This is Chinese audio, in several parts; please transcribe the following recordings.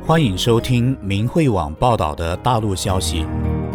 欢迎收听明慧网报道的大陆消息。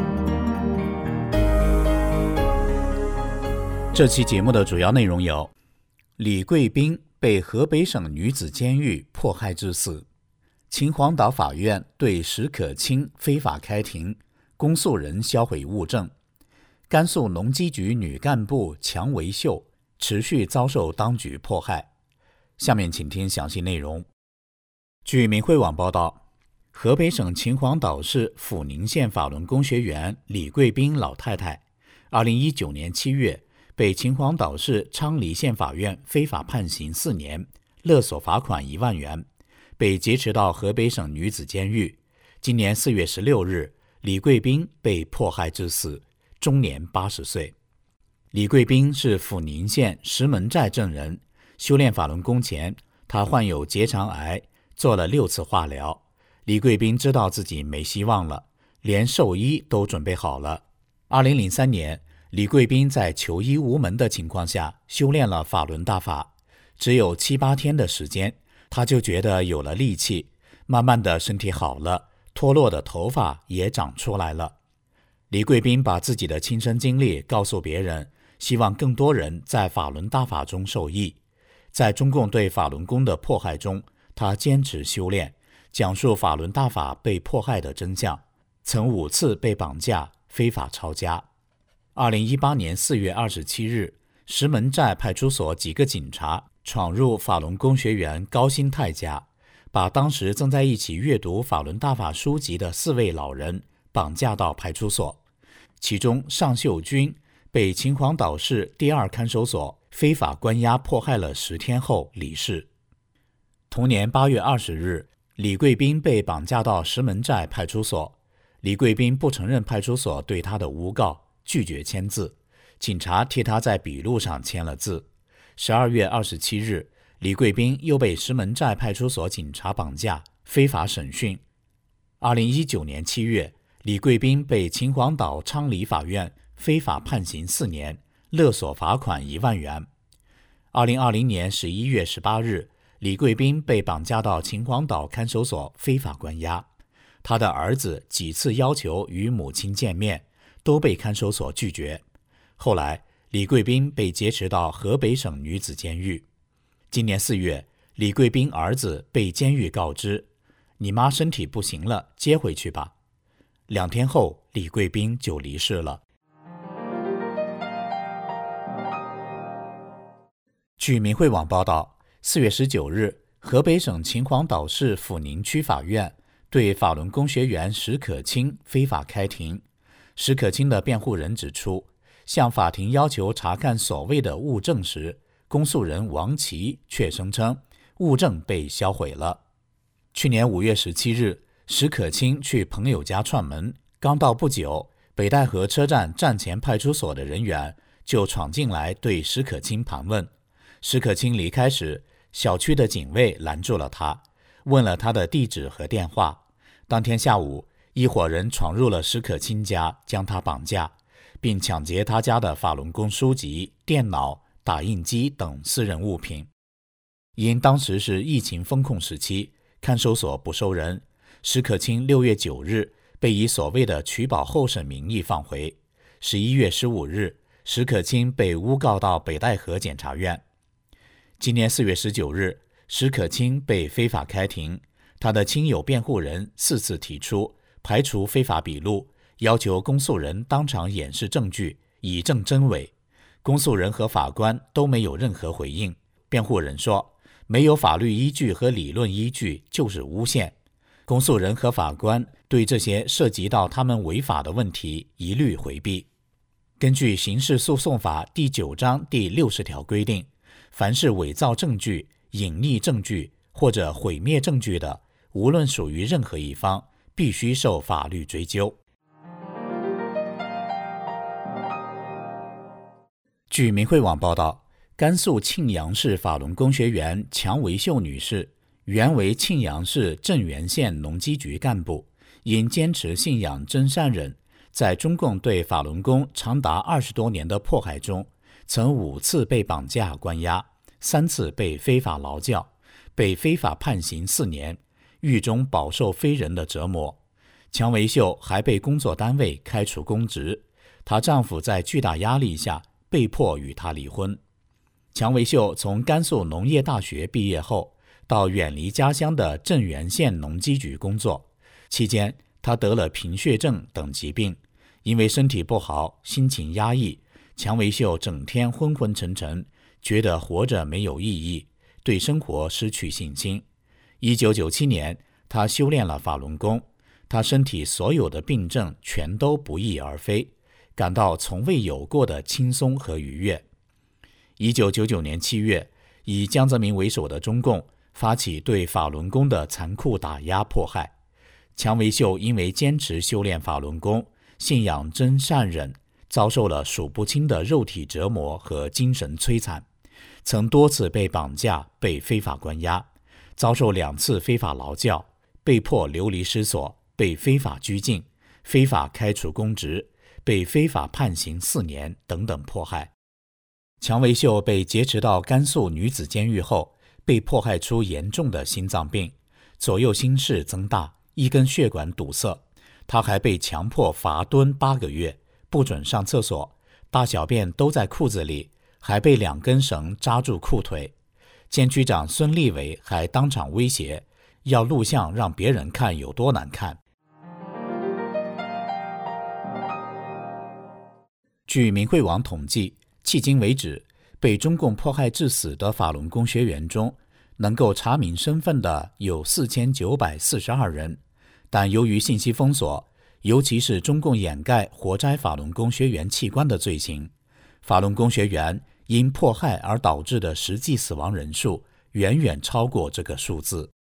这期节目的主要内容有：李贵斌被河北省女子监狱迫害致死；秦皇岛法院对石可清非法开庭，公诉人销毁物证；甘肃农机局女干部强维秀持续遭受当局迫害。下面请听详细内容。据明慧网报道，河北省秦皇岛市阜宁县法轮功学员李贵斌老太太2019年7月被秦皇岛市昌黎县法院非法判刑4年，勒索罚款1万元，被劫持到河北省女子监狱。今年4月16日，李贵斌被迫害致死，终年80岁。李贵斌是阜宁县石门寨镇人，修炼法轮功前，他患有结肠癌，做了6次化疗。李贵斌知道自己没希望了，连寿衣都准备好了。2003年，李贵斌在求医无门的情况下修炼了法轮大法，只有7、8天的时间，他就觉得有了力气，慢慢的身体好了，脱落的头发也长出来了。李贵斌把自己的亲身经历告诉别人，希望更多人在法轮大法中受益。在中共对法轮功的迫害中，他坚持修炼，讲述法轮大法被迫害的真相，曾5次被绑架、非法抄家。2018年4月27日，石门寨派出所几个警察闯入法轮功学员高新泰家，把当时正在一起阅读法轮大法书籍的4位老人绑架到派出所。其中尚秀军被秦皇岛市第2看守所非法关押迫害了10天后离世。同年8月20日，李贵斌被绑架到石门寨派出所。李贵斌不承认派出所对他的诬告，拒绝签字，警察替他在笔录上签了字。12月27日，李贵斌又被石门寨派出所警察绑架，非法审讯。2019年7月，李贵斌被秦皇岛昌黎法院非法判刑4年，勒索罚款1万元。2020年11月18日，李贵斌被绑架到秦皇岛看守所非法关押，他的儿子几次要求与母亲见面，都被看守所拒绝。后来，李贵斌被劫持到河北省女子监狱。今年4月，李贵斌儿子被监狱告知：“你妈身体不行了，接回去吧。”2天后，李贵斌就离世了。据明慧网报道，4月19日，河北省秦皇岛市阜宁区法院对法轮功学员石可清非法开庭。石可清的辩护人指出，向法庭要求查看所谓的物证时，公诉人王琦却声称物证被销毁了。去年5月17日，石可清去朋友家串门，刚到不久，北戴河车站站前派出所的人员就闯进来对石可清盘问。石可清离开时，小区的警卫拦住了他，问了他的地址和电话。当天下午，一伙人闯入了石可清家，将他绑架，并抢劫他家的法轮功书籍、电脑、打印机等私人物品。因当时是疫情封控时期，看守所不收人，石可清6月9日被以所谓的取保候审名义放回。11月15日，石可清被诬告到北戴河检察院。今年4月19日，石可清被非法开庭，他的亲友辩护人4次提出排除非法笔录，要求公诉人当场演示证据，以证真伪。公诉人和法官都没有任何回应。辩护人说，没有法律依据和理论依据就是诬陷。公诉人和法官对这些涉及到他们违法的问题一律回避。根据刑事诉讼法第9章第60条规定，凡是伪造证据、隐匿证据或者毁灭证据的，无论属于任何一方，必须受法律追究。据明慧网报道，甘肃庆阳市法轮功学员强维秀女士，原为庆阳市镇原县农机局干部，因坚持信仰真善忍，在中共对法轮功长达20多年的迫害中，曾5次被绑架关押，3次被非法劳教，被非法判刑4年， 狱中饱受非人的折磨。强维秀还被工作单位开除公职，她丈夫在巨大压力下被迫与她离婚。强维秀从甘肃农业大学毕业后，到远离家乡的镇原县农机局工作，期间她得了贫血症等疾病，因为身体不好，心情压抑，强维秀整天昏昏沉沉，觉得活着没有意义，对生活失去信心。1997年，她修炼了法轮功，她身体所有的病症全都不翼而飞，感到从未有过的轻松和愉悦。1999年7月，以江泽民为首的中共发起对法轮功的残酷打压迫害。强维秀因为坚持修炼法轮功，信仰真善忍，遭受了数不清的肉体折磨和精神摧残，曾多次被绑架、被非法关押，遭受2次非法劳教，被迫流离失所，被非法拘禁，非法开除公职，被非法判刑4年等等迫害。强维秀被劫持到甘肃女子监狱后，被迫害出严重的心脏病，左右心室增大，一根血管堵塞。她还被强迫罚蹲8个月，不准上厕所，大小便都在裤子里，还被2根绳扎住裤腿。监区长孙立伟还当场威胁，要录像让别人看有多难看。据明慧网统计，迄今为止，被中共迫害致死的法轮功学员中，能够查明身份的有4942人，但由于信息封锁，尤其是中共掩盖活摘法轮功学员器官的罪行，法轮功学员因迫害而导致的实际死亡人数远远超过这个数字。